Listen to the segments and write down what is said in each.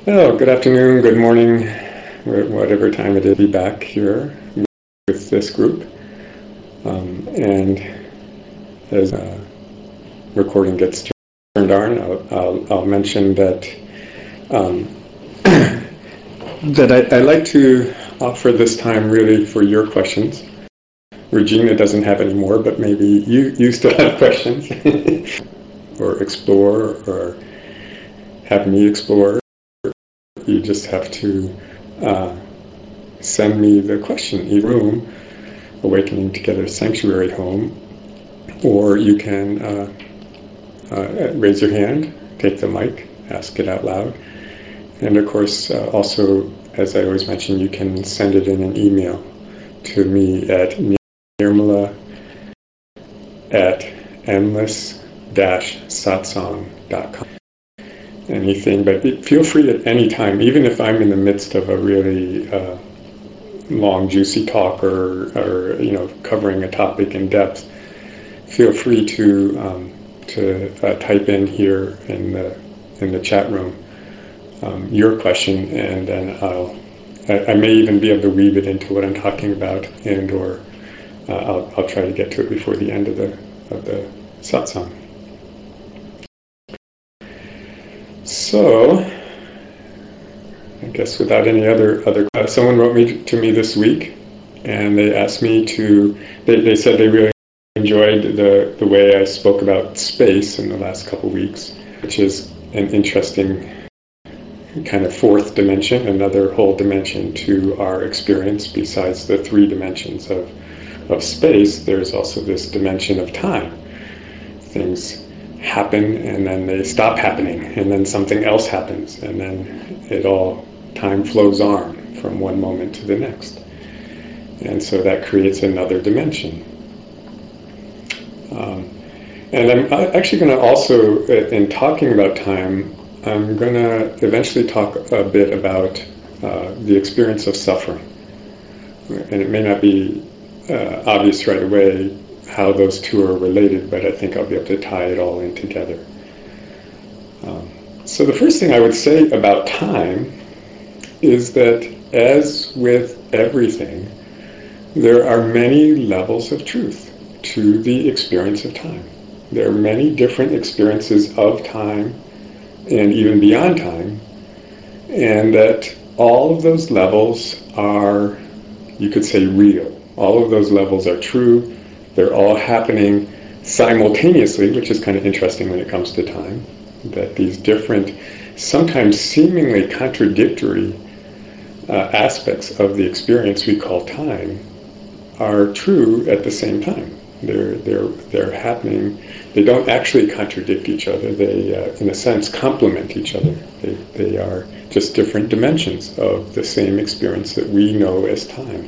Well, good afternoon, good morning, whatever time it is, be back here with this group. And as recording gets turned on, I'll mention that I like to offer this time really for your questions. Regina doesn't have any more, but maybe you still have questions, or explore, or have me explore. You just have to send me the question, either room, Awakening Together Sanctuary Home, or you can raise your hand, take the mic, ask it out loud. And of course, also, as I always mention, you can send it in an email to me at nirmala@endless-satsang.com. Anything, but feel free at any time, even if I'm in the midst of a really long, juicy talk or covering a topic in depth. Feel free to type in here in the chat room your question, and then I may even be able to weave it into what I'm talking about, or I'll try to get to it before the end of the satsang. So, I guess without any other someone wrote to me this week, and they asked me they said they really enjoyed the way I spoke about space in the last couple weeks, which is an interesting kind of fourth dimension, another whole dimension to our experience. Besides the three dimensions of space, there's also this dimension of time. Things happen and then they stop happening, and then something else happens, and then time flows on from one moment to the next, and so that creates another dimension. And I'm actually going to also, in talking about time, I'm going to eventually talk a bit about the experience of suffering, and it may not be obvious right away how those two are related, but I think I'll be able to tie it all in together. So the first thing I would say about time is that, as with everything, there are many levels of truth to the experience of time. There are many different experiences of time and even beyond time, and that all of those levels are, you could say, real. All of those levels are true. They're all happening simultaneously, which is kind of interesting when it comes to time, that these different, sometimes seemingly contradictory aspects of the experience we call time are true at the same time. They're happening. They don't actually contradict each other. They, in a sense, complement each other. They are just different dimensions of the same experience that we know as time.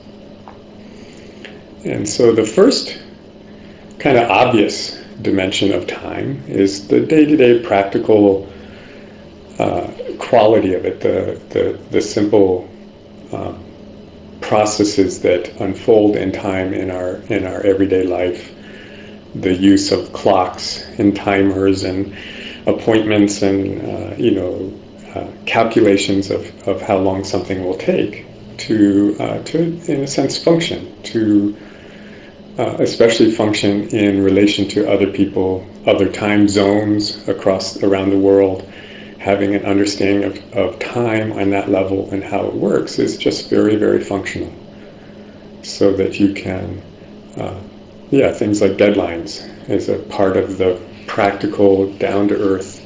And so the first kind of obvious dimension of time is the day-to-day practical quality of it, the simple processes that unfold in time in our everyday life, the use of clocks and timers and appointments and calculations of how long something will take to in a sense function, to especially function in relation to other people, other time zones around the world. Having an understanding of time on that level and how it works is just very, very functional. So that you can, things like deadlines is a part of the practical, down-to-earth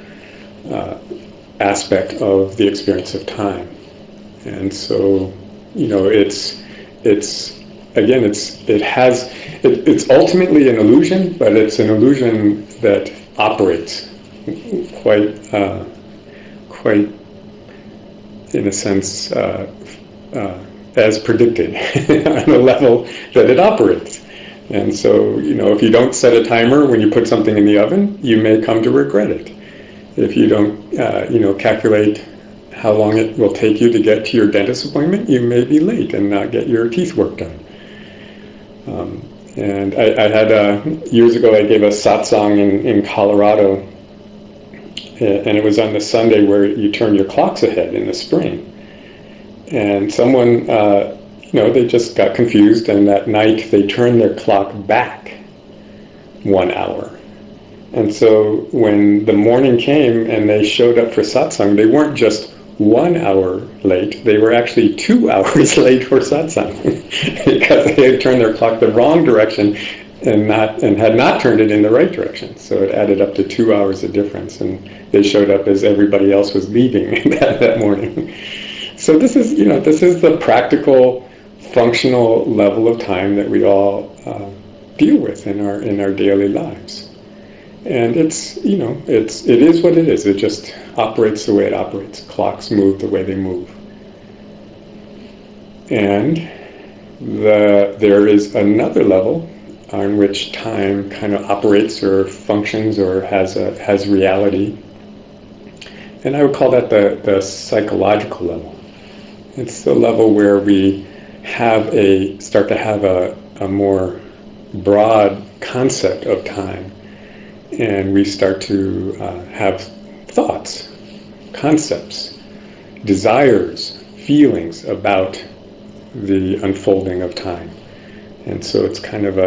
aspect of the experience of time. And so, it's ultimately an illusion, but it's an illusion that operates quite in a sense as predicted on a level that it operates. And so, if you don't set a timer when you put something in the oven, you may come to regret it. If you don't, calculate how long it will take you to get to your dentist appointment, you may be late and not get your teeth work done. And I had, years ago, I gave a satsang in Colorado and it was on the Sunday where you turn your clocks ahead in the spring. And someone, they just got confused, and that night they turned their clock back 1 hour. And so when the morning came and they showed up for satsang, they weren't just 1 hour late, they were actually 2 hours late for satsang because they had turned their clock the wrong direction and had not turned it in the right direction. So it added up to 2 hours of difference, and they showed up as everybody else was leaving that morning. So this is the practical, functional level of time that we all deal with in our daily lives. And it is what it is. It just operates the way it operates. Clocks move the way they move. And there is another level on which time kind of operates or functions or has reality. And I would call that the psychological level. It's the level where we start to have a more broad concept of time. And we start to have thoughts, concepts, desires, feelings about the unfolding of time. And so it's kind of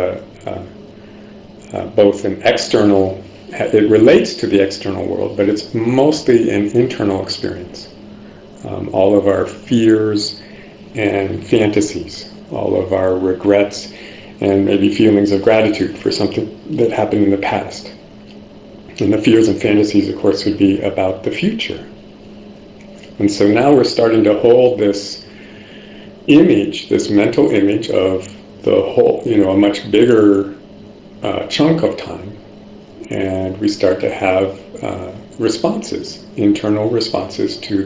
both an external, it relates to the external world, but it's mostly an internal experience. All of our fears and fantasies, all of our regrets, and maybe feelings of gratitude for something that happened in the past. And the fears and fantasies, of course, would be about the future. And so now we're starting to hold this image, this mental image of the whole, a much bigger chunk of time. And we start to have responses, internal responses to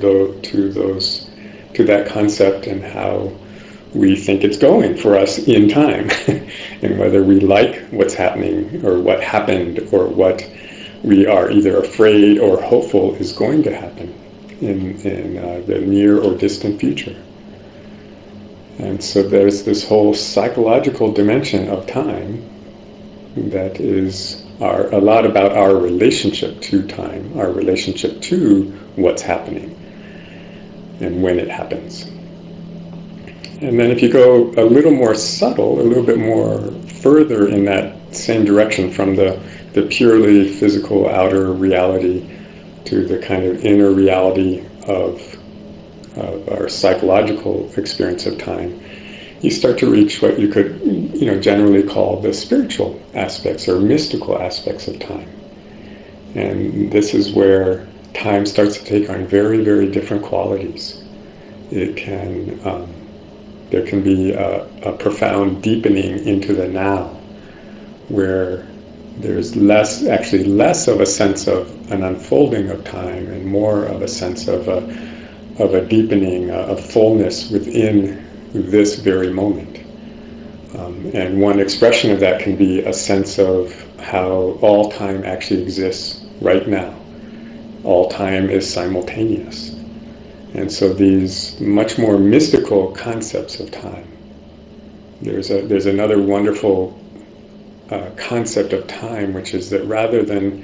that concept and how we think it's going for us in time. And whether we like what's happening or what happened or what we are either afraid or hopeful is going to happen in the near or distant future. And so there's this whole psychological dimension of time that is a lot about our relationship to time, our relationship to what's happening and when it happens. And then if you go a little more subtle, a little bit more further in that same direction from the purely physical outer reality to the kind of inner reality of our psychological experience of time, you start to reach what you could generally call the spiritual aspects or mystical aspects of time. And this is where time starts to take on very, very different qualities. It can there can be a profound deepening into the now, where there's less of a sense of an unfolding of time and more of a sense of a deepening, a fullness within this very moment. And one expression of that can be a sense of how all time actually exists right now. All time is simultaneous. And so these much more mystical concepts of time. There's another wonderful concept of time, which is that rather than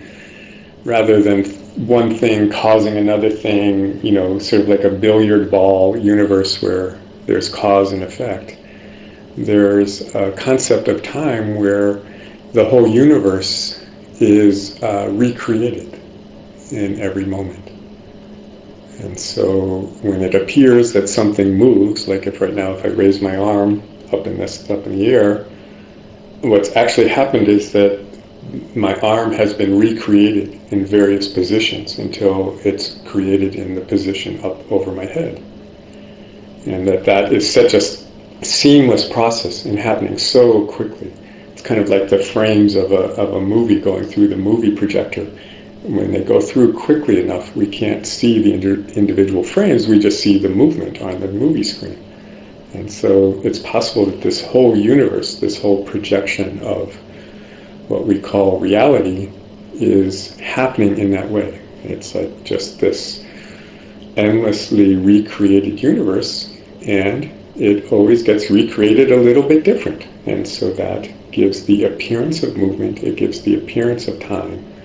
one thing causing another thing, sort of like a billiard ball universe where there's cause and effect, there's a concept of time where the whole universe is recreated in every moment. And so when it appears that something moves, like if I raise my arm up in the air, what's actually happened is that my arm has been recreated in various positions until it's created in the position up over my head. And that is such a seamless process and happening so quickly. It's kind of like the frames of a movie going through the movie projector. When they go through quickly enough, we can't see the individual frames, we just see the movement on the movie screen. And so it's possible that this whole universe, this whole projection of what we call reality is happening in that way. It's like just this endlessly recreated universe, and it always gets recreated a little bit different. And so that gives the appearance of movement, it gives the appearance of time,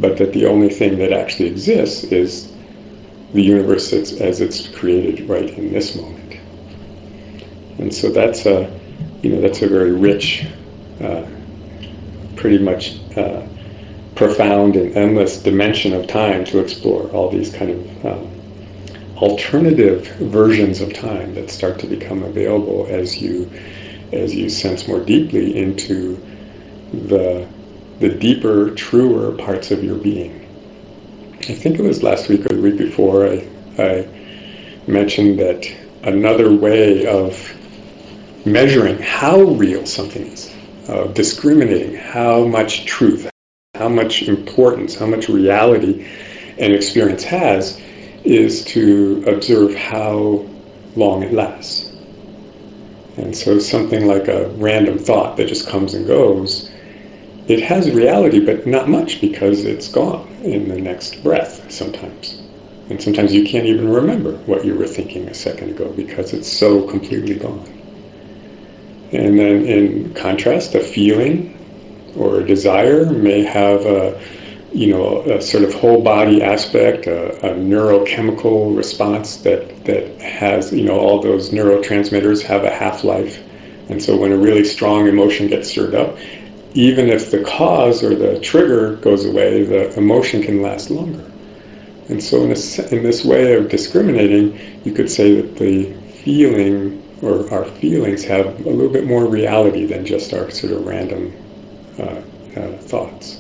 but that the only thing that actually exists is the universe as it's created right in this moment. And so that's a very rich, pretty much profound and endless dimension of time to explore, all these kind of alternative versions of time that start to become available as you sense more deeply into the deeper, truer parts of your being. I think it was last week or the week before I mentioned that another way of measuring how real something is, of discriminating how much truth, how much importance, how much reality an experience has, is to observe how long it lasts. And so something like a random thought that just comes and goes, it has reality, but not much, because it's gone in the next breath sometimes. And sometimes you can't even remember what you were thinking a second ago because it's so completely gone. And then in contrast, a feeling or a desire may have a sort of whole body aspect, a neurochemical response that has, all those neurotransmitters have a half-life. And so when a really strong emotion gets stirred up, even if the cause or the trigger goes away, the emotion can last longer. And so in this way of discriminating, you could say that the feeling or our feelings have a little bit more reality than just our sort of random thoughts.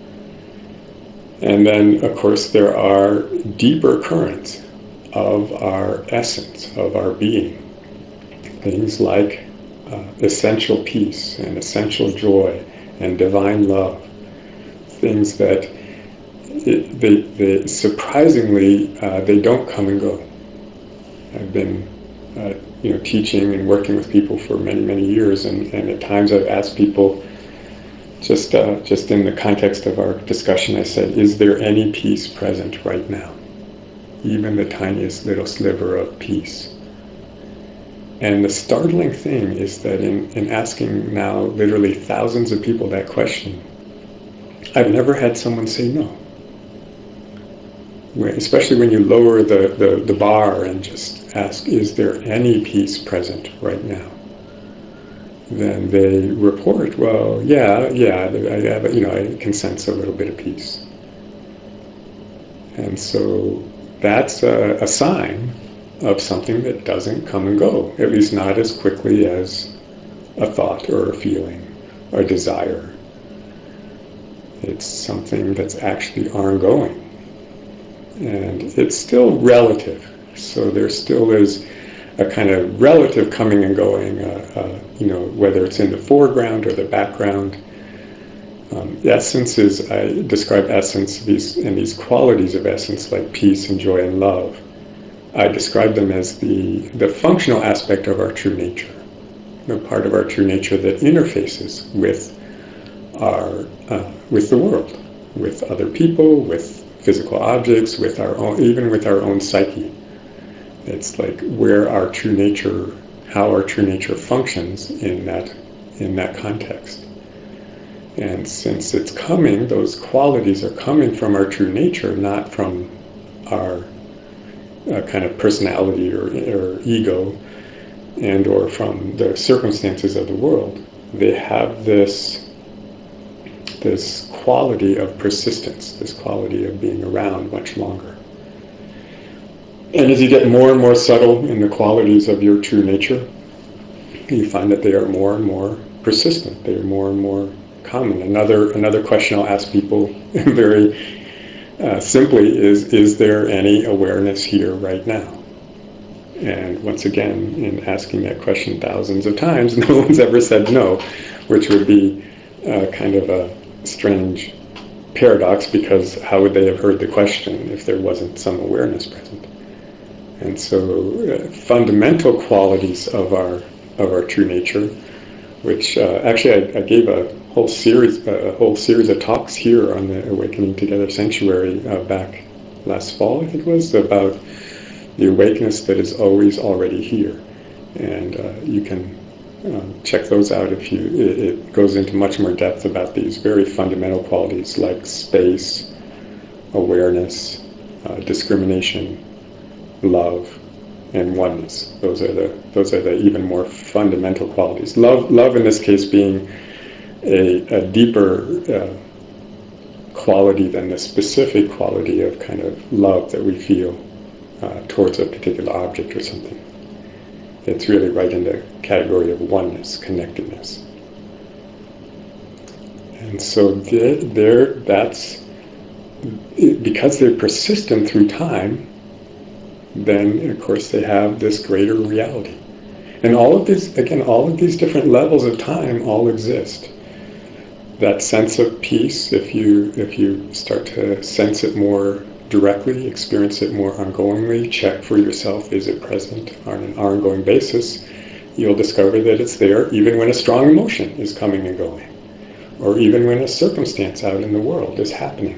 And then, of course, there are deeper currents of our essence, of our being. Things like essential peace and essential joy and divine love. Things that they surprisingly they don't come and go. I've been teaching and working with people for many, many years, and at times I've asked people, just in the context of our discussion, I said, is there any peace present right now? Even the tiniest little sliver of peace. And the startling thing is that in asking now literally thousands of people that question, I've never had someone say no. Especially when you lower the bar and just ask, is there any peace present right now? Then they report, well, yeah, I can sense a little bit of peace. And so that's a sign of something that doesn't come and go, at least not as quickly as a thought or a feeling or a desire. It's something that's actually ongoing. And it's still relative. So there still is a kind of relative coming and going, whether it's in the foreground or the background. Essences, I describe essence, these qualities of essence like peace and joy and love. I describe them as the functional aspect of our true nature, the part of our true nature that interfaces with with the world, with other people, with physical objects, with our own, even with our own psyche. It's like where our true nature, how our true nature functions in that context. And since it's coming, those qualities are coming from our true nature, not from our kind of personality or ego, and or from the circumstances of the world. They have this quality of persistence, this quality of being around much longer. And as you get more and more subtle in the qualities of your true nature, you find that they are more and more persistent. They are more and more common. Another question I'll ask people very simply is there any awareness here right now? And once again, in asking that question thousands of times, no one's ever said no, which would be kind of a strange paradox, because how would they have heard the question if there wasn't some awareness present? And so fundamental qualities of our true nature, which actually I gave a whole series of talks here on the Awakening Together Sanctuary back last fall, I think it was, about the awakeness that is always already here. And you can check those out if it goes into much more depth about these very fundamental qualities like space, awareness, discrimination, love, and oneness. Those are the even more fundamental qualities. Love in this case being a deeper quality than the specific quality of kind of love that we feel towards a particular object or something. It's really right in the category of oneness, connectedness. And so that's because they're persistent through time, then of course they have this greater reality. And all of these different levels of time all exist. That sense of peace, if you start to sense it more directly, experience it more ongoingly, check for yourself, is it present on an ongoing basis, you'll discover that it's there even when a strong emotion is coming and going, or even when a circumstance out in the world is happening.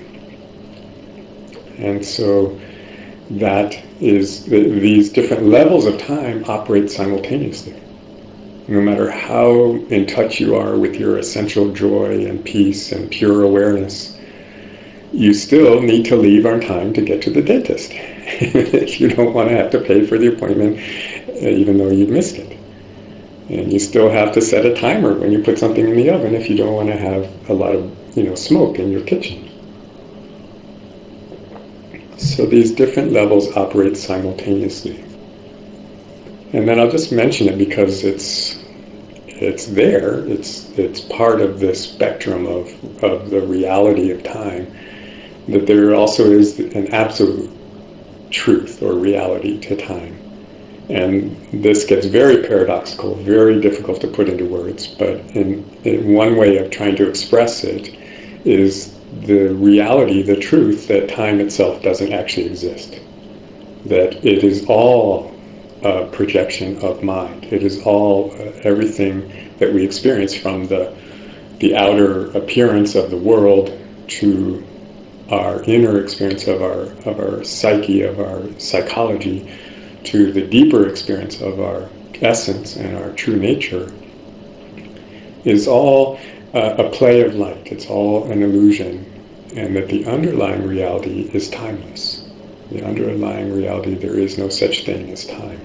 And so that is, these different levels of time operate simultaneously. No matter how in touch you are with your essential joy and peace and pure awareness, you still need to leave on time to get to the dentist if you don't want to have to pay for the appointment even though you've missed it. And you still have to set a timer when you put something in the oven if you don't want to have a lot of smoke in your kitchen. So these different levels operate simultaneously. And then I'll just mention it because it's there. It's part of the spectrum of the reality of time, that there also is an absolute truth or reality to time. And this gets very paradoxical, very difficult to put into words, but in one way of trying to express it is the reality, the truth that time itself doesn't actually exist. That it is all a projection of mind. It is all everything that we experience, from the outer appearance of the world to our inner experience of our psyche, of our psychology, to the deeper experience of our essence and our true nature, is all a play of light. It's all an illusion, and that the underlying reality is timeless. The underlying reality, there is no such thing as time.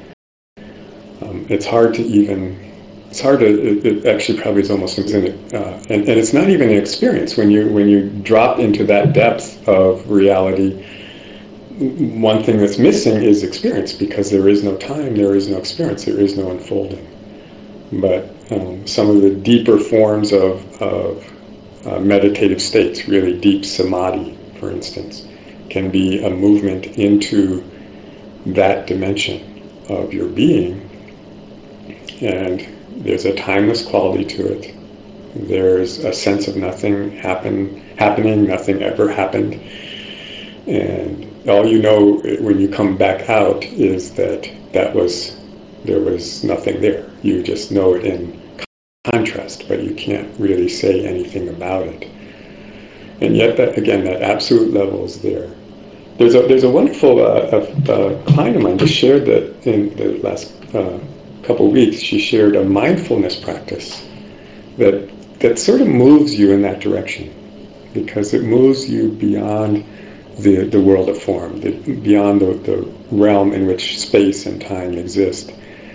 It actually probably is almost infinite, and it's not even an experience. When you drop into that depth of reality, one thing that's missing is experience, because there is no time, there is no experience, there is no unfolding. But some of the deeper forms of meditative states, really deep samadhi, for instance, can be a movement into that dimension of your being. And there's a timeless quality to it. There's a sense of nothing happening, nothing ever happened. And all you know when you come back out is that there was nothing there. You just know it in contrast, but you can't really say anything about it. And yet, that absolute level is there. There's a wonderful client of mine just shared that in the last couple of weeks. She shared a mindfulness practice that sort of moves you in that direction, because it moves you beyond the world of form, beyond the realm in which space and time exist.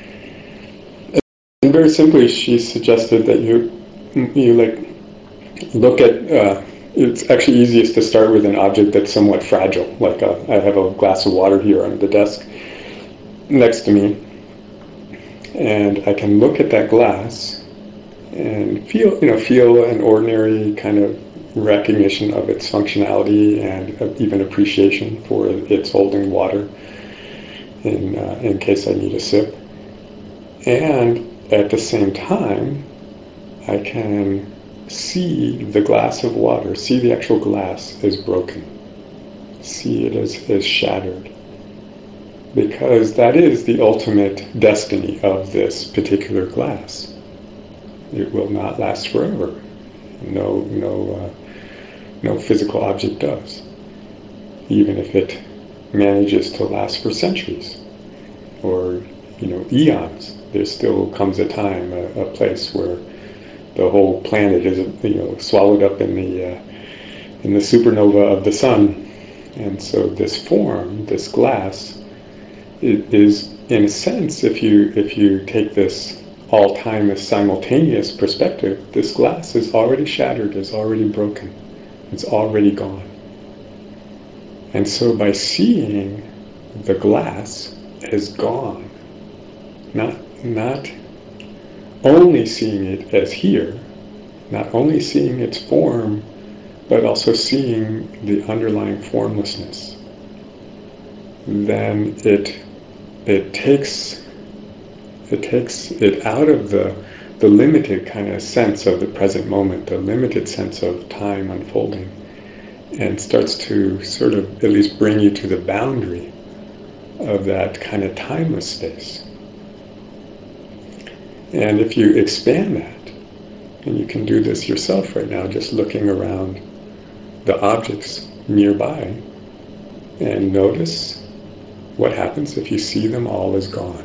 And very simply, she suggested that you look at. It's actually easiest to start with an object that's somewhat fragile. Like I have a glass of water here on the desk next to me, and I can look at that glass and feel an ordinary kind of recognition of its functionality and even appreciation for its holding water in case I need a sip. And at the same time, I can see the glass of water, see the actual glass as broken, see it as shattered, because that is the ultimate destiny of this particular glass. It will not last forever. No physical object does, even if it manages to last for centuries or eons. There still comes a time, a place where the whole planet is swallowed up in the supernova of the sun, And so this form, this glass, it is, in a sense, if you take this all-time as simultaneous perspective, this glass is already shattered, is already broken, it's already gone. And so by seeing the glass as gone, not only seeing it as here, not only seeing its form, but also seeing the underlying formlessness, then it takes it out of the limited kind of sense of the present moment, the limited sense of time unfolding, and starts to sort of at least bring you to the boundary of that kind of timeless space. And if you expand that, and you can do this yourself right now, just looking around the objects nearby, and notice what happens if you see them all as gone.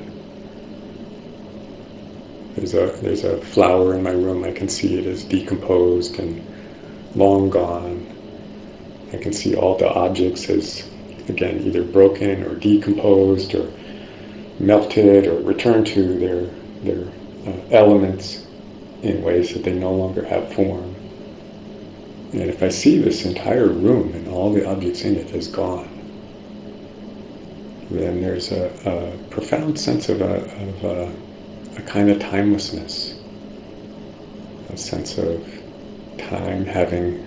There's a flower in my room. I can see it as decomposed and long gone. I can see all the objects as, again, either broken or decomposed or melted or returned to their elements in ways that they no longer have form. And if I see this entire room and all the objects in it as gone, then there's a profound sense of a kind of timelessness, a sense of time having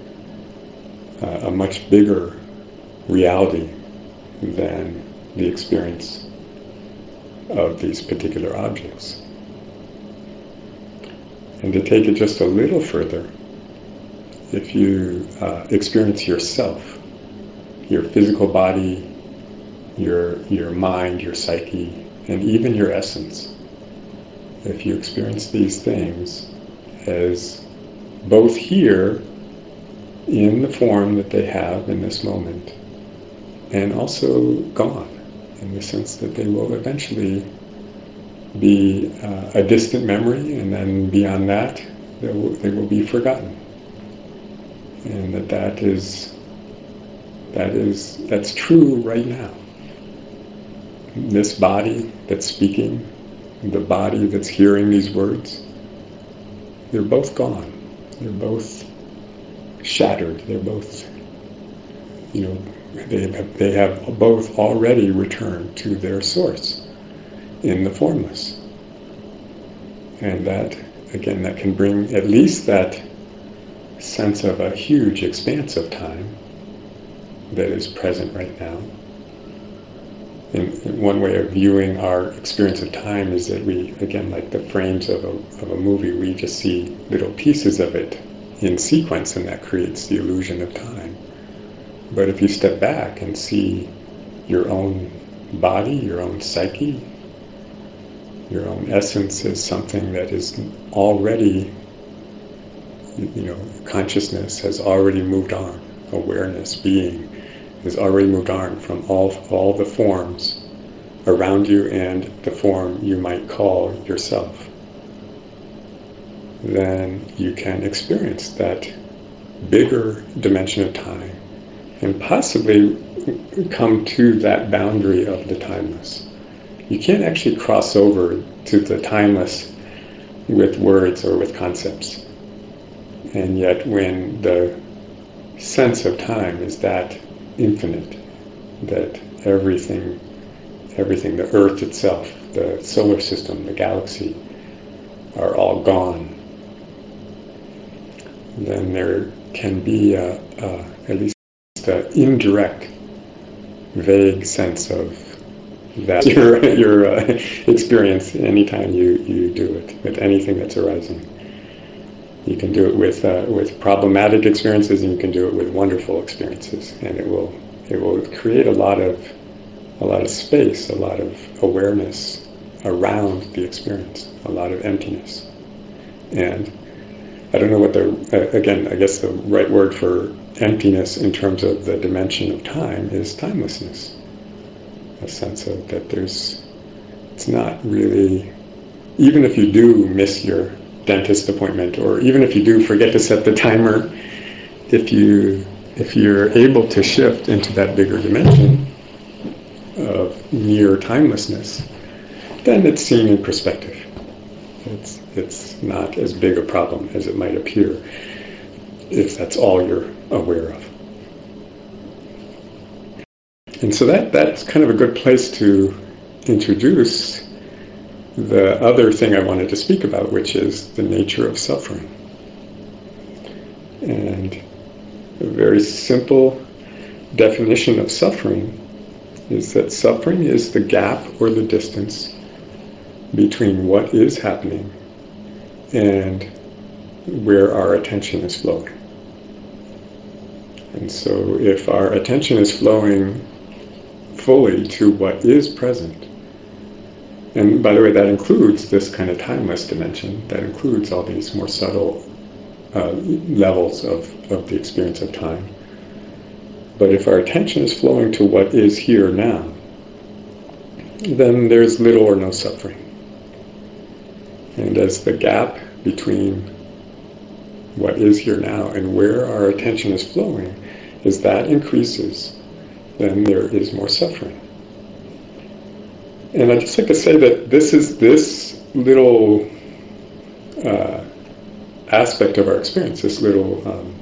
a much bigger reality than the experience of these particular objects. And to take it just a little further, if you experience yourself, your physical body, your mind, your psyche, and even your essence, if you experience these things as both here in the form that they have in this moment, and also gone, in the sense that they will eventually be a distant memory, and then beyond that, they will be forgotten. And that's true right now. This body that's speaking, the body that's hearing these words, they're both gone. They're both shattered. They're both, they have both already returned to their source in the formless. And that, again, that can bring at least that sense of a huge expanse of time that is present right now. And one way of viewing our experience of time is that we, again, like the frames of a movie, we just see little pieces of it in sequence, and that creates the illusion of time. But if you step back and see your own body, your own psyche, your own essence as something that is already, consciousness has already moved on, awareness, being, has already moved on from all the forms around you and the form you might call yourself, then you can experience that bigger dimension of time and possibly come to that boundary of the timeless. You can't actually cross over to the timeless with words or with concepts. And yet when the sense of time is that infinite, that everything, the earth itself, the solar system, the galaxy, are all gone, then there can be at least an indirect, vague sense of that your experience anytime you do it with anything that's arising. You can do it with problematic experiences, and you can do it with wonderful experiences, and it will create a lot of space, a lot of awareness around the experience, a lot of emptiness. And I don't know what I guess the right word for emptiness in terms of the dimension of time is timelessness. A sense of that it's not really, even if you do miss your dentist appointment, or even if you do forget to set the timer, if you if you're able to shift into that bigger dimension of near timelessness, then it's seen in perspective. It's not as big a problem as it might appear if that's all you're aware of. And so that's kind of a good place to introduce the other thing I wanted to speak about, which is the nature of suffering. And a very simple definition of suffering is that suffering is the gap or the distance between what is happening and where our attention is flowing. And so if our attention is flowing fully to what is present, and by the way, that includes this kind of timeless dimension, that includes all these more subtle levels of the experience of time. But if our attention is flowing to what is here now, then there's little or no suffering. And as the gap between what is here now and where our attention is flowing, as that increases, then there is more suffering. And I'd just like to say that this little aspect of our experience, this little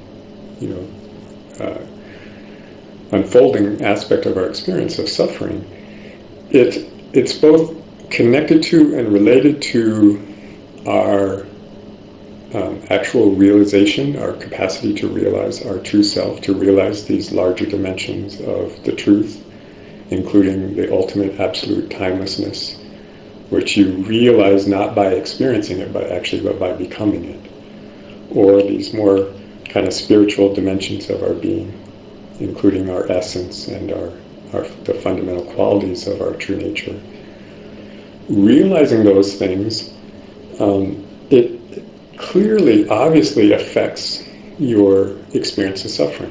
unfolding aspect of our experience of suffering, it's both connected to and related to our actual realization, our capacity to realize our true self, to realize these larger dimensions of the truth, including the ultimate absolute timelessness, which you realize not by experiencing it, but by becoming it. Or these more kind of spiritual dimensions of our being, including our essence and the fundamental qualities of our true nature. Realizing those things, it clearly, obviously affects your experience of suffering.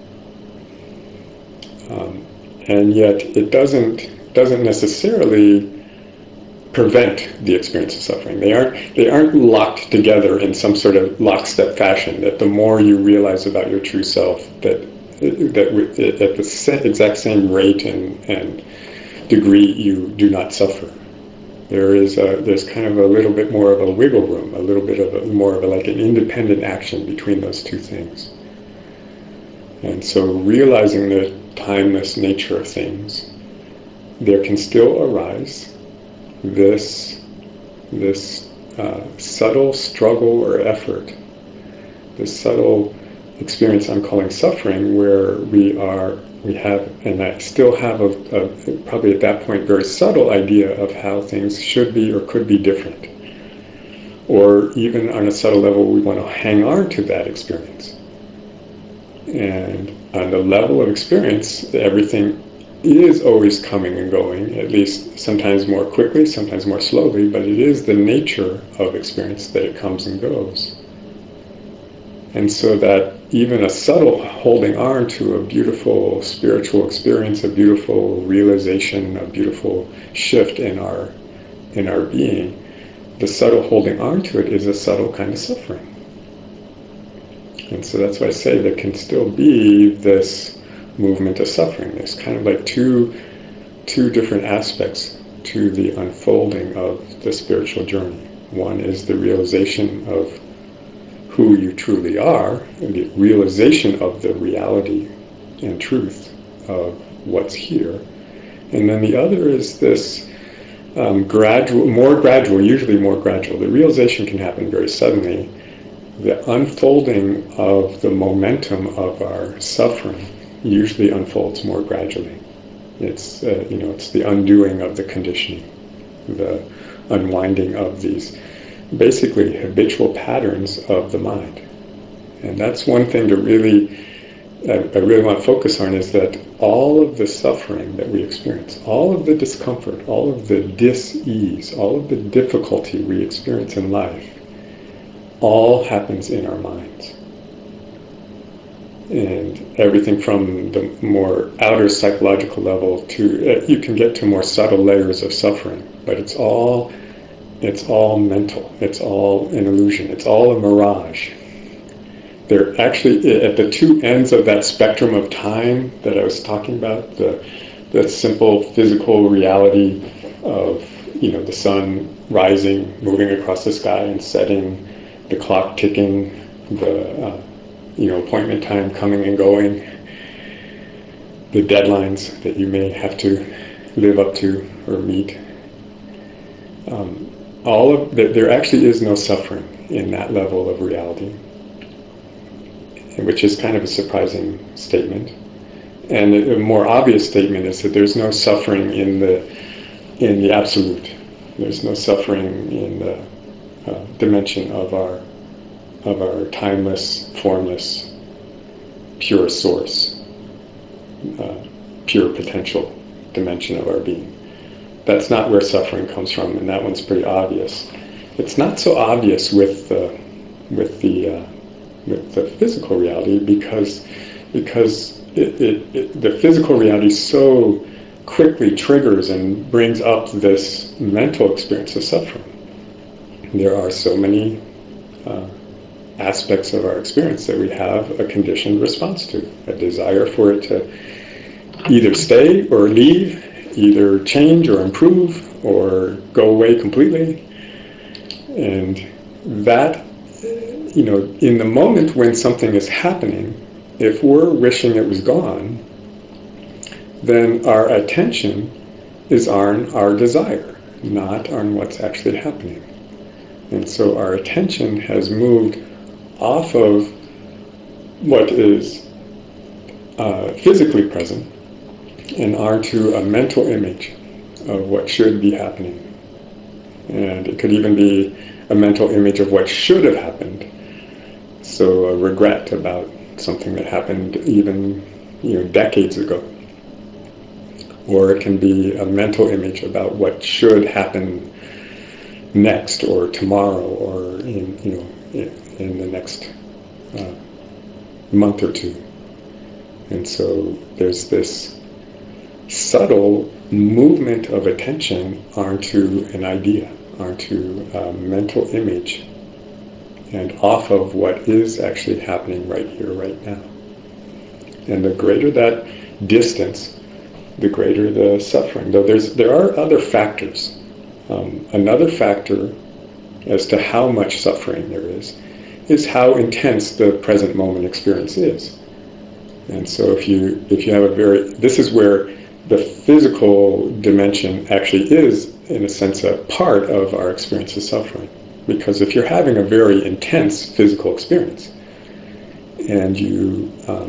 And yet it doesn't necessarily prevent the experience of suffering. They aren't locked together in some sort of lockstep fashion, that the more you realize about your true self, that at the exact same rate and degree you do not suffer. There's kind of a little bit more of a wiggle room, a little bit of more of like an independent action between those two things. And so realizing the timeless nature of things, there can still arise this subtle struggle or effort, this subtle experience I'm calling suffering, where we have, and I still have a probably at that point very subtle idea of how things should be or could be different. Or even on a subtle level, we want to hang on to that experience. And on the level of experience, everything is always coming and going, at least sometimes more quickly, sometimes more slowly, but it is the nature of experience that it comes and goes. And so that even a subtle holding on to a beautiful spiritual experience, a beautiful realization, a beautiful shift in our being, the subtle holding on to it is a subtle kind of suffering. And so that's why I say there can still be this movement of suffering. There's kind of like two different aspects to the unfolding of the spiritual journey. One is the realization of who you truly are, and the realization of the reality and truth of what's here. And then the other is this usually more gradual. The realization can happen very suddenly. The unfolding of the momentum of our suffering usually unfolds more gradually. It's the undoing of the conditioning, the unwinding of these basically habitual patterns of the mind. And that's one thing I really want to focus on, is that all of the suffering that we experience, all of the discomfort, all of the dis-ease, all of the difficulty we experience in life, all happens in our minds. And everything from the more outer psychological level to, you can get to more subtle layers of suffering, but it's all mental. It's all an illusion. It's all a mirage they're actually at the two ends of that spectrum of time that I was talking about, the simple physical reality of, the sun rising, moving across the sky and setting, the clock ticking, the appointment time coming and going, the deadlines that you may have to live up to or meet. There actually is no suffering in that level of reality, which is kind of a surprising statement. And a more obvious statement is that there's no suffering in the absolute. There's no suffering in the dimension of our timeless, formless, pure source, pure potential dimension of our being. That's not where suffering comes from, and that one's pretty obvious. It's not so obvious with the physical reality because the physical reality so quickly triggers and brings up this mental experience of suffering. There are so many aspects of our experience that we have a conditioned response to, a desire for it to either stay or leave, either change or improve or go away completely. And that, in the moment when something is happening, if we're wishing it was gone, then our attention is on our desire, not on what's actually happening. And so our attention has moved off of what is physically present and onto a mental image of what should be happening. And it could even be a mental image of what should have happened. So a regret about something that happened even, decades ago. Or it can be a mental image about what should happen next or tomorrow or in the next month or two. And so there's this subtle movement of attention onto an idea, onto a mental image, and off of what is actually happening right here, right now. And the greater that distance, the greater the suffering. Though there are other factors. Another factor as to how much suffering there is how intense the present moment experience is. And so if you have this is where the physical dimension actually is, in a sense, a part of our experience of suffering. Because if you're having a very intense physical experience, and you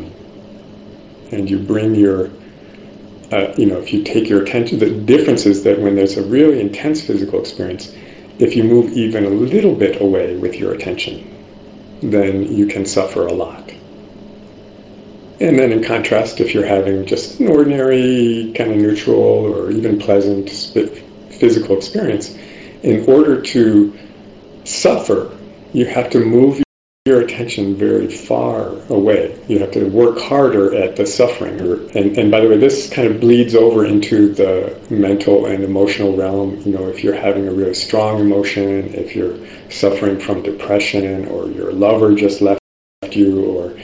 bring your, if you take your attention, the difference is that when there's a really intense physical experience, if you move even a little bit away with your attention, then you can suffer a lot. And then in contrast, if you're having just an ordinary, kind of neutral or even pleasant physical experience, in order to suffer, you have to move your attention very far away. You have to work harder at the suffering. And by the way, this kind of bleeds over into the mental and emotional realm. If you're having a really strong emotion, if you're suffering from depression, or your lover just left you, or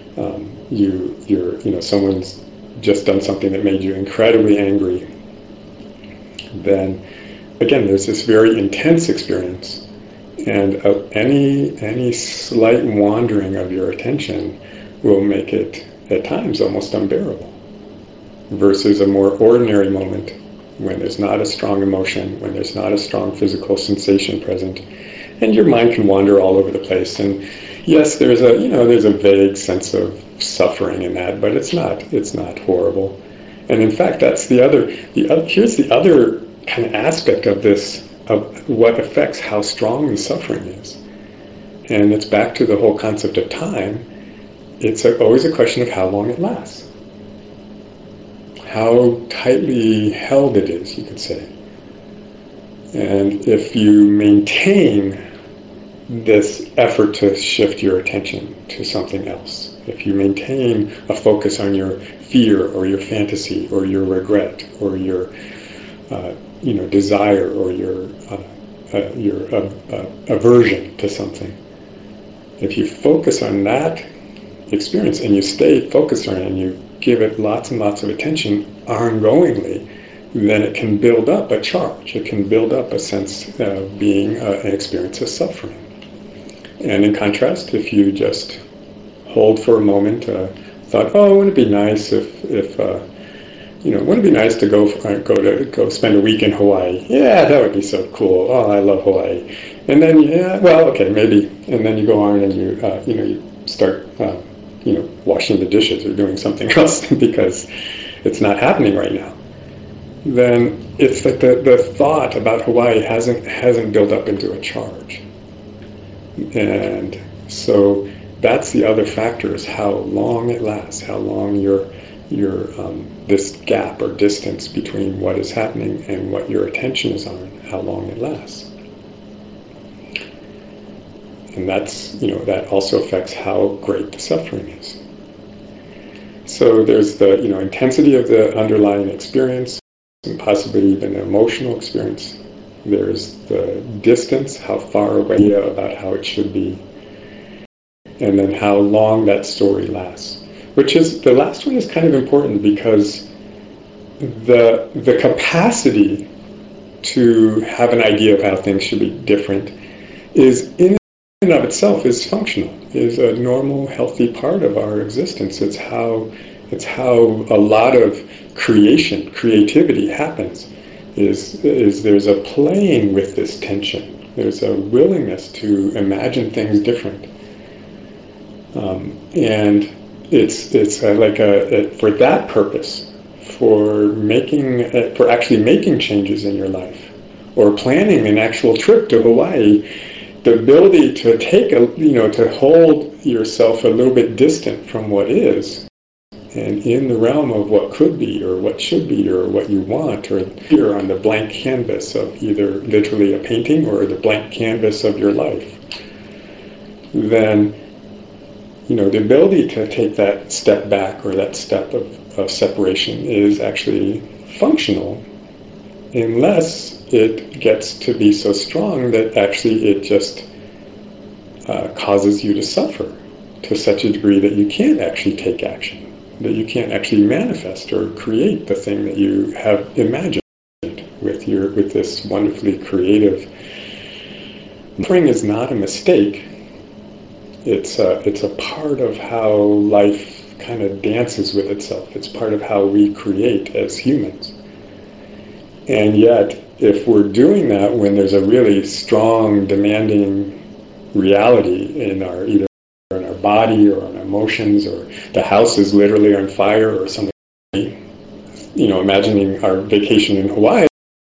someone's just done something that made you incredibly angry, then again, there's this very intense experience. And any slight wandering of your attention will make it, at times, almost unbearable. Versus a more ordinary moment, when there's not a strong emotion, when there's not a strong physical sensation present, and your mind can wander all over the place. And yes, there's a vague sense of suffering in that, but it's not horrible. And in fact, that's here's the other kind of aspect of this, of what affects how strong the suffering is. And it's back to the whole concept of time. It's always a question of how long it lasts. How tightly held it is, you could say. And if you maintain this effort to shift your attention to something else, if you maintain a focus on your fear or your fantasy or your regret or your desire or your aversion to something. If you focus on that experience and you stay focused on it and you give it lots and lots of attention ongoingly, then it can build up a charge. It can build up a sense of being an experience of suffering. And in contrast, if you just hold for a moment, thought, oh, wouldn't it be nice if wouldn't it be nice to go spend a week in Hawaii? Yeah, that would be so cool. Oh, I love Hawaii. And then, yeah, well, okay, maybe. And then you go on and you start, washing the dishes or doing something else because it's not happening right now. Then it's that the thought about Hawaii hasn't built up into a charge. And so that's the other factor, is how long it lasts, how long your this gap or distance between what is happening and what your attention is on, how long it lasts. And that's, that also affects how great the suffering is. So there's the, intensity of the underlying experience, and possibly even an emotional experience. There's the distance, how far away about how it should be, and then how long that story lasts. Which is, the last one is kind of important because the capacity to have an idea of how things should be different is in and of itself is functional, is a normal, healthy part of our existence. It's how a lot of creativity happens. Is there's a playing with this tension. There's a willingness to imagine things different, and it's like for that purpose, for actually making changes in your life, or planning an actual trip to Hawaii. The ability to to hold yourself a little bit distant from what is, and in the realm of what could be, or what should be, or what you want, or here on the blank canvas of either literally a painting or the blank canvas of your life, then the ability to take that step back, or that step of separation, is actually functional, unless it gets to be so strong that actually it just causes you to suffer to such a degree that you can't actually take action, that you can't actually manifest or create the thing that you have imagined with this wonderfully creative. Suffering is not a mistake. It's a part of how life kind of dances with itself. It's part of how we create as humans. And yet, if we're doing that when there's a really strong, demanding reality either in our body or in our emotions, or the house is literally on fire or something, imagining our vacation in Hawaii,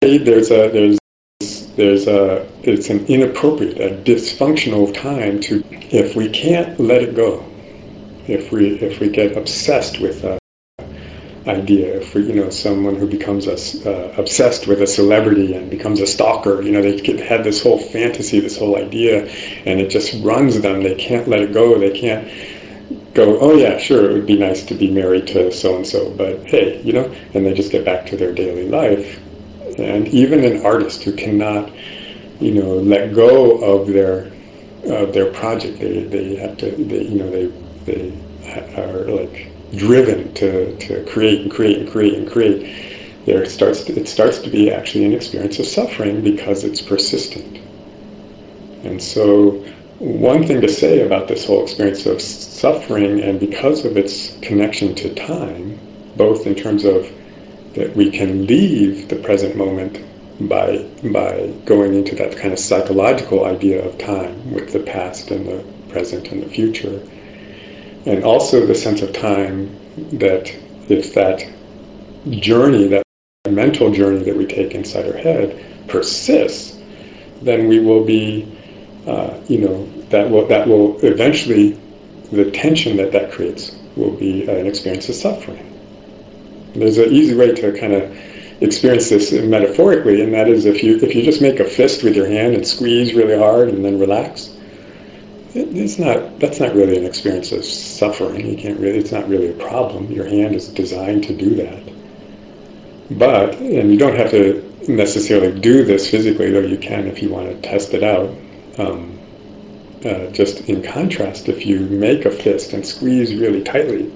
it's an inappropriate, a dysfunctional time to, if we can't let it go, if we get obsessed with a idea, if we, someone who becomes obsessed with a celebrity and becomes a stalker, they had this whole fantasy, this whole idea, and it just runs them. They can't let it go. They can't go, oh yeah, sure, it would be nice to be married to so-and-so, but hey, and they just get back to their daily life. And even an artist who cannot, let go of their project, they have to, they are like driven to create and create and create and create. It starts to be actually an experience of suffering because it's persistent. And so one thing to say about this whole experience of suffering, and because of its connection to time, both in terms of that we can leave the present moment by going into that kind of psychological idea of time with the past and the present and the future. And also the sense of time that if that journey, that mental journey that we take inside our head persists, then we will be, that will eventually, the tension that creates will be an experience of suffering. There's an easy way to kind of experience this metaphorically, and that is if you just make a fist with your hand and squeeze really hard and then relax, that's not really an experience of suffering. It's not really a problem. Your hand is designed to do that. And you don't have to necessarily do this physically, though you can if you want to test it out. just in contrast, if you make a fist and squeeze really tightly,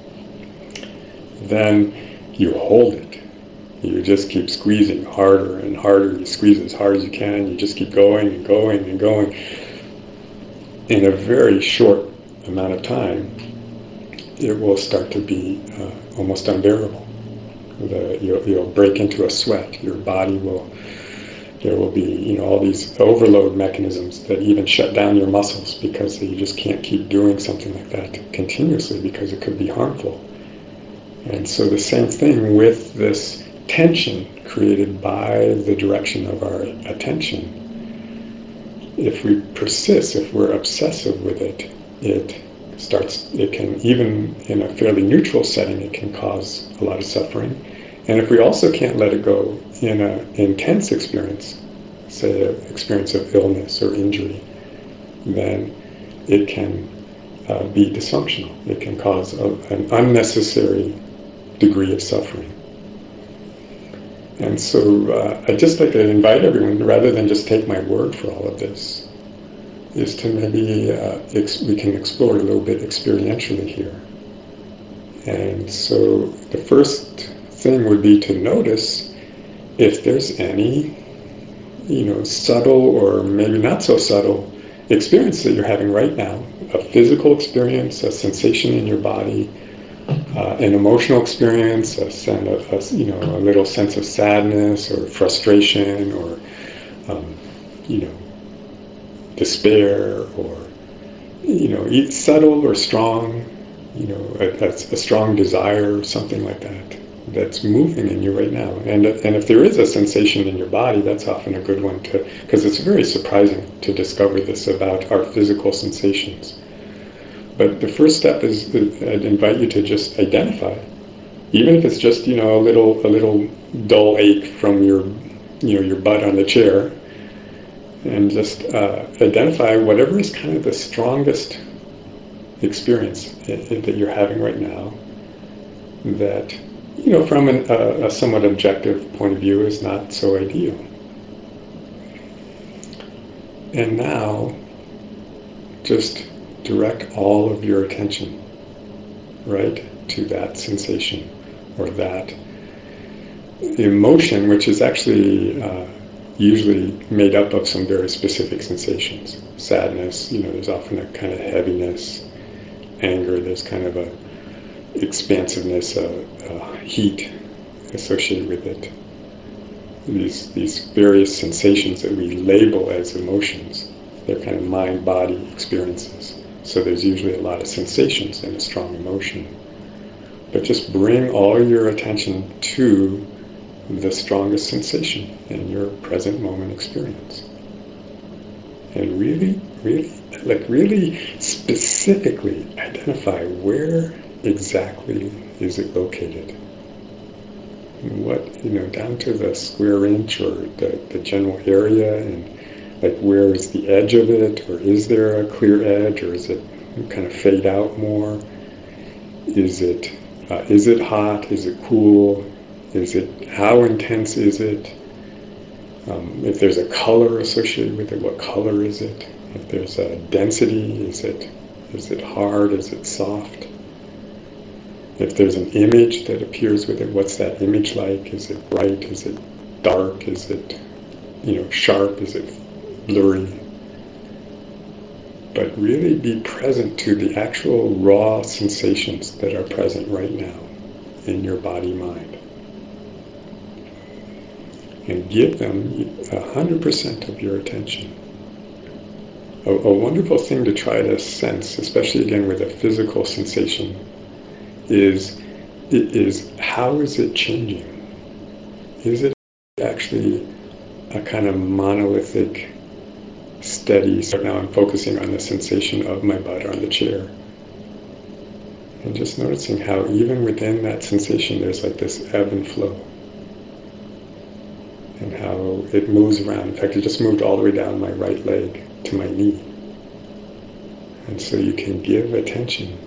then you hold it. You just keep squeezing harder and harder. You squeeze as hard as you can. You just keep going and going and going. In a very short amount of time, it will start to be almost unbearable. You'll break into a sweat. Your body will. There will be, all these overload mechanisms that even shut down your muscles because you just can't keep doing something like that continuously because it could be harmful. And so the same thing with this tension created by the direction of our attention. If we persist, if we're obsessive with it, it can, even in a fairly neutral setting, it can cause a lot of suffering. And if we also can't let it go in an intense experience, say an experience of illness or injury, then it can be dysfunctional. It can cause an unnecessary degree of suffering. And so I'd just like to invite everyone, rather than just take my word for all of this, is to maybe we can explore a little bit experientially here. And so the first thing would be to notice if there's any, subtle or maybe not so subtle experience that you're having right now, a physical experience, a sensation in your body, an emotional experience, a little sense of sadness or frustration or, despair or, subtle or strong, a strong desire or something like that that's moving in you right now. And if there is a sensation in your body, that's often a good one because it's very surprising to discover this about our physical sensations. But the first step is I'd invite you to just identify, even if it's just a little dull ache from your butt on the chair, and just identify whatever is kind of the strongest experience that you're having right now that from a somewhat objective point of view is not so ideal. And now just direct all of your attention right to that sensation or that emotion, which is actually usually made up of some very specific sensations. Sadness, there's often a kind of heaviness. Anger, there's kind of a expansiveness, heat associated with it. These various sensations that we label as emotions, they're kind of mind-body experiences. So there's usually a lot of sensations and a strong emotion. But just bring all your attention to the strongest sensation in your present moment experience. And really specifically identify where exactly is it located. What, down to the square inch or the general area, and where is the edge of it, or is there a clear edge, or is it kind of fade out more? Is it hot? Is it cool? How intense is it? If there's a color associated with it, what color is it? If there's a density, is it hard? Is it soft? If there's an image that appears with it, what's that image like? Is it bright? Is it dark? Is it, sharp? Is it blurry? But really be present to the actual raw sensations that are present right now in your body-mind. And give them 100% of your attention. A wonderful thing to try to sense, especially again with a physical sensation, is how is it changing? Is it actually a kind of monolithic, steady, so now I'm focusing on the sensation of my butt on the chair. And just noticing how even within that sensation there's this ebb and flow. And how it moves around. In fact, it just moved all the way down my right leg to my knee. And so you can give attention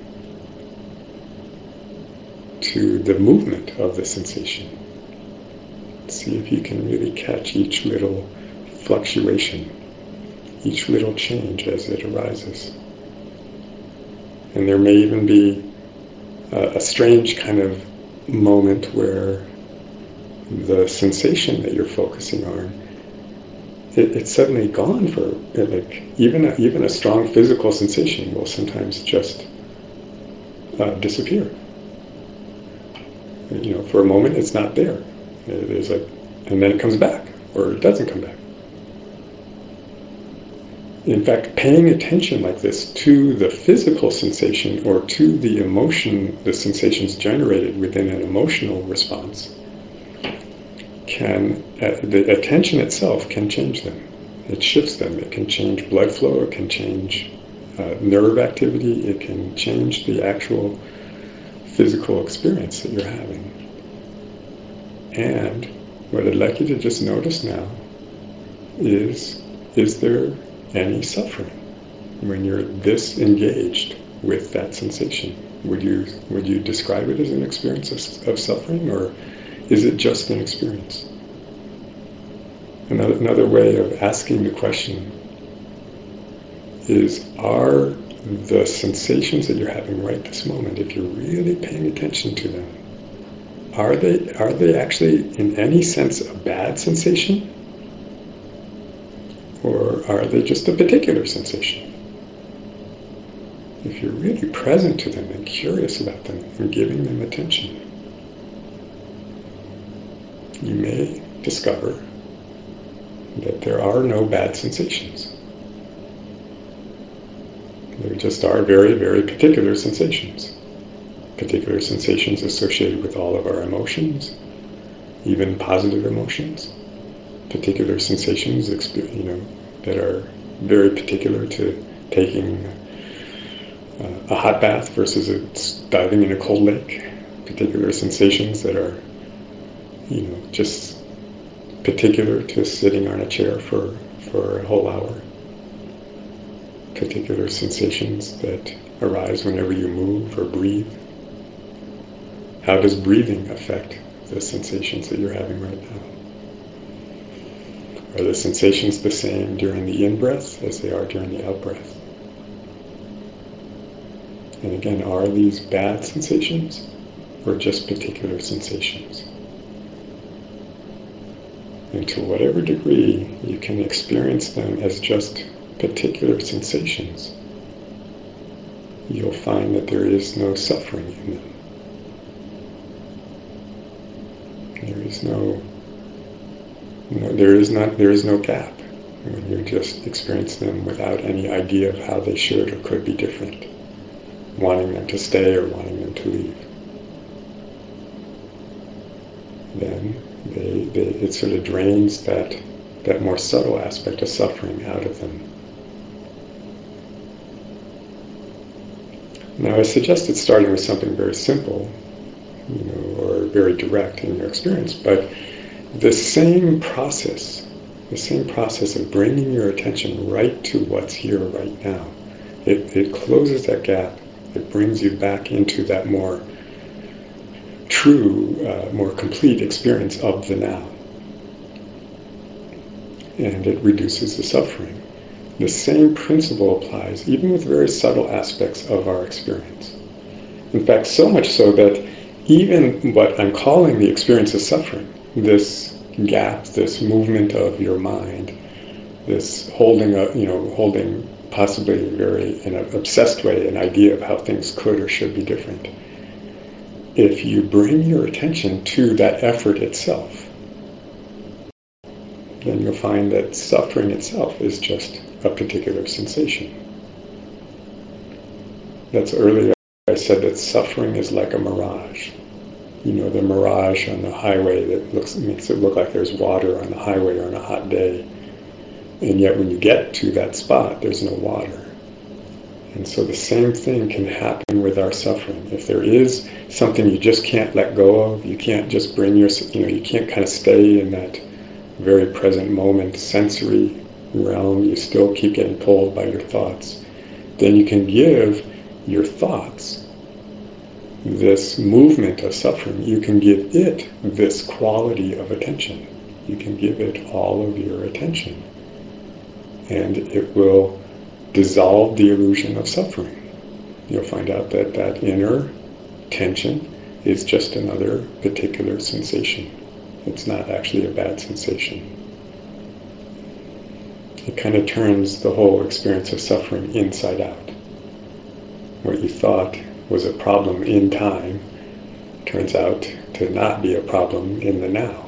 to the movement of the sensation. See if you can really catch each little fluctuation each little change as it arises. And there may even be a strange kind of moment where the sensation that you're focusing on, it's suddenly gone for, like, even a strong physical sensation will sometimes just disappear. For a moment it's not there. And then it comes back, or it doesn't come back. In fact, paying attention like this to the physical sensation or to the emotion, the sensations generated within an emotional response, the attention itself can change them. It shifts them. It can change blood flow. It can change nerve activity. It can change the actual physical experience that you're having. And what I'd like you to just notice now is there any suffering when you're this engaged with that sensation? Would you describe it as an experience of suffering, or is it just an experience? Another way of asking the question is, are the sensations that you're having right this moment, if you're really paying attention to them, are they actually in any sense a bad sensation? Or are they just a particular sensation? If you're really present to them and curious about them and giving them attention, you may discover that there are no bad sensations. There just are very, very particular sensations. Particular sensations associated with all of our emotions, even positive emotions. Particular sensations, that are very particular to taking a hot bath versus diving in a cold lake. Particular sensations that are, just particular to sitting on a chair for a whole hour. Particular sensations that arise whenever you move or breathe. How does breathing affect the sensations that you're having right now? Are the sensations the same during the in-breath as they are during the out-breath? And again, are these bad sensations or just particular sensations? And to whatever degree you can experience them as just particular sensations, you'll find that there is no suffering in them. There is no gap when you just experience them without any idea of how they should or could be different, wanting them to stay or wanting them to leave. Then it sort of drains that more subtle aspect of suffering out of them. Now, I suggested starting with something very simple, or very direct in your experience, but the same process of bringing your attention right to what's here right now, it closes that gap. It brings you back into that more true, more complete experience of the now. And it reduces the suffering. The same principle applies even with very subtle aspects of our experience. In fact, so much so that even what I'm calling the experience of suffering, this gap, this movement of your mind, this holding possibly in an obsessed way an idea of how things could or should be different. If you bring your attention to that effort itself, then you'll find that suffering itself is just a particular sensation. That's earlier I said that suffering is like a mirage. The mirage on the highway that makes it look like there's water on the highway on a hot day. And yet when you get to that spot, there's no water. And so the same thing can happen with our suffering. If there is something you just can't let go of, you can't just bring you can't kind of stay in that very present moment sensory realm, you still keep getting pulled by your thoughts, then you can give your thoughts this movement of suffering. You can give it this quality of attention. You can give it all of your attention. and it will dissolve the illusion of suffering. You'll find out that that inner tension is just another particular sensation. It's not actually a bad sensation. It kind of turns the whole experience of suffering inside out. What you thought was a problem in time turns out to not be a problem in the now.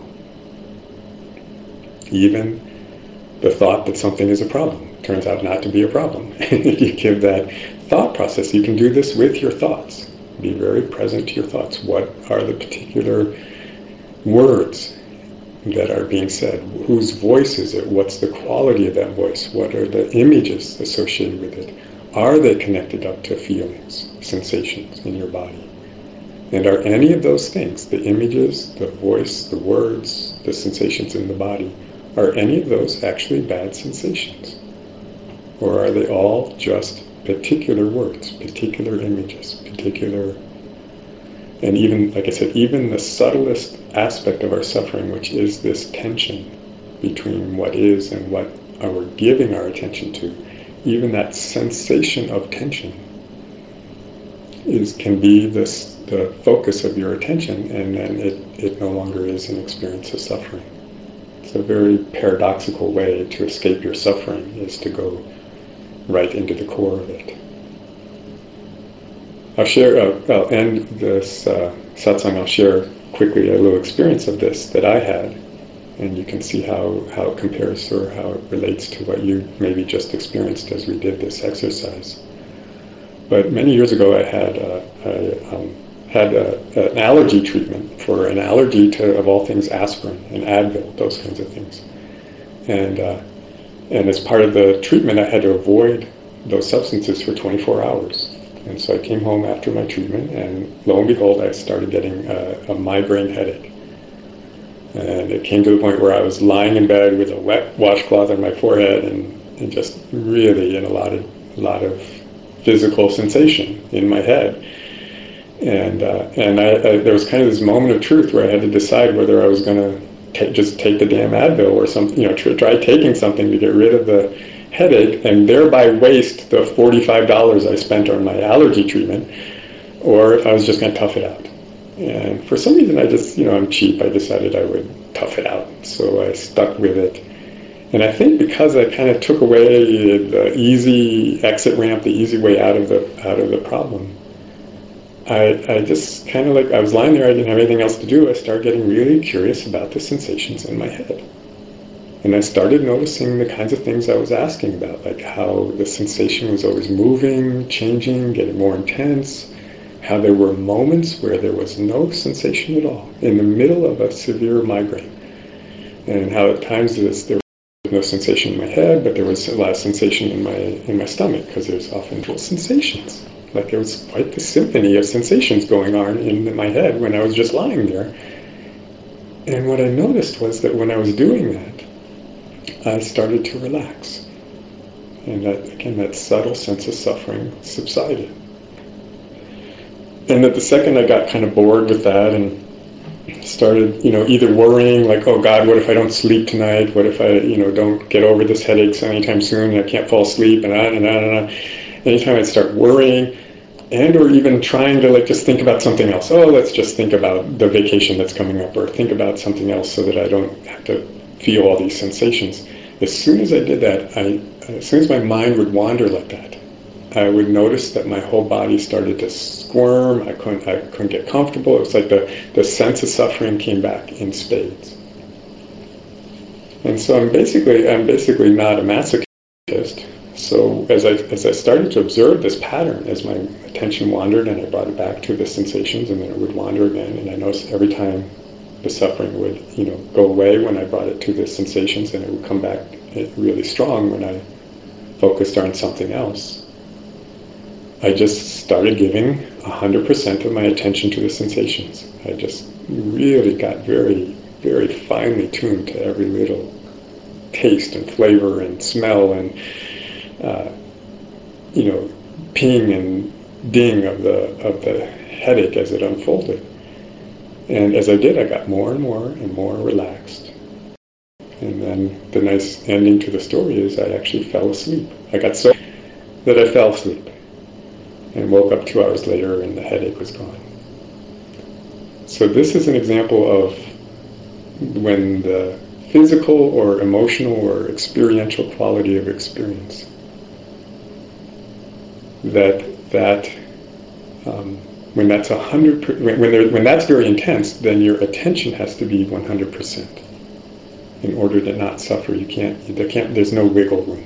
Even the thought that something is a problem turns out not to be a problem. You give that thought process. You can do this with your thoughts. Be very present to your thoughts. What are the particular words that are being said? Whose voice is it? What's the quality of that voice? What are the images associated with it? Are they connected up to feelings, sensations in your body? And are any of those things, the images, the voice, the words, the sensations in the body, are any of those actually bad sensations? Or are they all just particular words, particular images, particular... And even, like I said, even the subtlest aspect of our suffering, which is this tension between what is and what we're giving our attention to, even that sensation of tension can be the focus of your attention, and then it no longer is an experience of suffering. It's a very paradoxical way to escape your suffering, is to go right into the core of it. I'll end this satsang. I'll share quickly a little experience of this that I had, and you can see how it compares or how it relates to what you maybe just experienced as we did this exercise. But many years ago I had an allergy treatment for an allergy to, of all things, aspirin and Advil, those kinds of things. And as part of the treatment I had to avoid those substances for 24 hours. And so I came home after my treatment, and lo and behold, I started getting a migraine headache. And it came to the point where I was lying in bed with a wet washcloth on my forehead and just really in a lot of physical sensation in my head. And there was kind of this moment of truth where I had to decide whether I was going to just take the damn Advil or something, try taking something to get rid of the headache and thereby waste the $45 I spent on my allergy treatment, or if I was just going to tough it out. And for some reason I just, I'm cheap, I decided I would tough it out. So I stuck with it. And I think because I kind of took away the easy exit ramp, the easy way out of the problem, I just kind of I was lying there, I didn't have anything else to do, I started getting really curious about the sensations in my head. And I started noticing the kinds of things I was asking about, like how the sensation was always moving, changing, getting more intense, how there were moments where there was no sensation at all, in the middle of a severe migraine. And how at times there was no sensation in my head, but there was a lot of sensation in my stomach, because there's often full sensations. Like there was quite the symphony of sensations going on in my head when I was just lying there. And what I noticed was that when I was doing that, I started to relax. And that subtle sense of suffering subsided. And at the second I got kind of bored with that and started, either worrying, like, oh God, what if I don't sleep tonight? What if I, don't get over this headache anytime soon and I can't fall asleep, and on and on and on. Anytime I'd start worrying, and or even trying to just think about something else. Oh, let's just think about the vacation that's coming up, or think about something else so that I don't have to feel all these sensations. As soon as I did that, as soon as my mind would wander like that, I would notice that my whole body started to squirm. I couldn't get comfortable. It was like the sense of suffering came back in spades. And so I'm basically not a masochist. So as I started to observe this pattern, as my attention wandered and I brought it back to the sensations, and then it would wander again, and I noticed every time the suffering would, go away when I brought it to the sensations, and it would come back really strong when I focused on something else. I just started giving 100% of my attention to the sensations. I just really got very, very finely tuned to every little taste and flavor and smell and ping and ding of the headache as it unfolded. And as I did, I got more and more and more relaxed. And then the nice ending to the story is I actually fell asleep. I got so that I fell asleep and woke up 2 hours later and the headache was gone. So this is an example of when the physical or emotional or experiential quality of experience when that's 100%, when that's very intense, then your attention has to be 100% in order to not suffer. There's no wiggle room.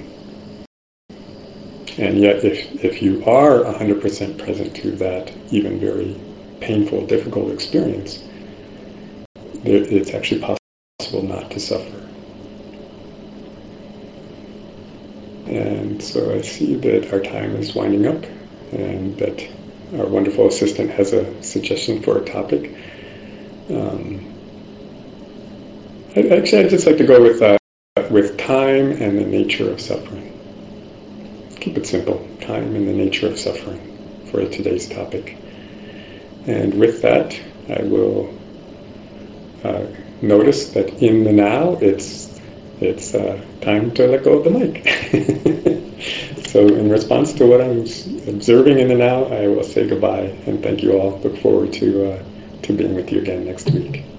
And yet, if you are 100% present to that even very painful, difficult experience, it's actually possible not to suffer. And so I see that our time is winding up, and that our wonderful assistant has a suggestion for a topic. I'd just like to go with time and the nature of suffering. Keep it simple, time and the nature of suffering for today's topic. And with that, I will notice that in the now, it's time to let go of the mic. So in response to what I'm observing in the now, I will say goodbye and thank you all. Look forward to being with you again next week.